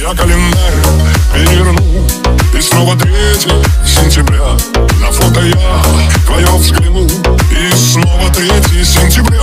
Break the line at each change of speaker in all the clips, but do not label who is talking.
Я календарь переверну, и снова 3 сентября. На фото я твое взгляну, и снова 3 сентября.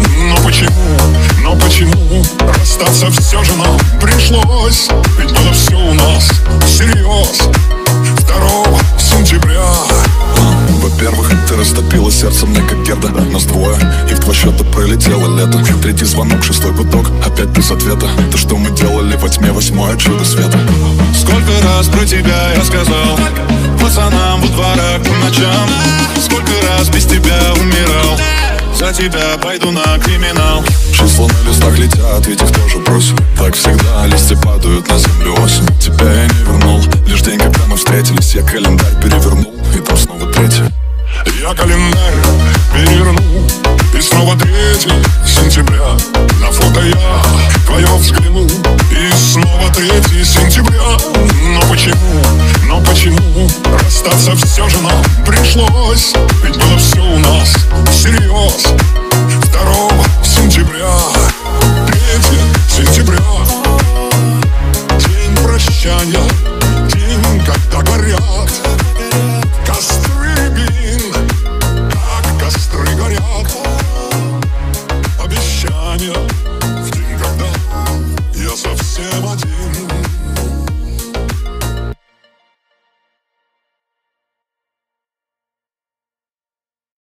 Но почему расстаться все же нам пришлось? Ведь было все у нас всерьез 2 сентября.
Во-первых, ты растопила сердце мне как Герда. Нас двое, и в 2 счета пролетело лето. 3-й звонок, 6-й гудок, опять без ответа. То, что мы делали во тьме, 8-е чудо света.
Сколько раз про тебя я сказал пацанам во дворах по ночам. Сколько раз без тебя умирал. За тебя пойду на криминал.
Числа на листах летят, ведь их тоже бросил. Так всегда листья падают на землю осень. Тебя я не вернул, лишь день, когда мы встретились. Я календарь перевернул, и там снова 3.
Я календарь переверну, и снова 3 сентября. На фото я твое взгляну, и снова 3 сентября. Но почему расстаться все же нам пришлось? Ведь было все у нас всерьез 2 сентября. 3 сентября, день прощания.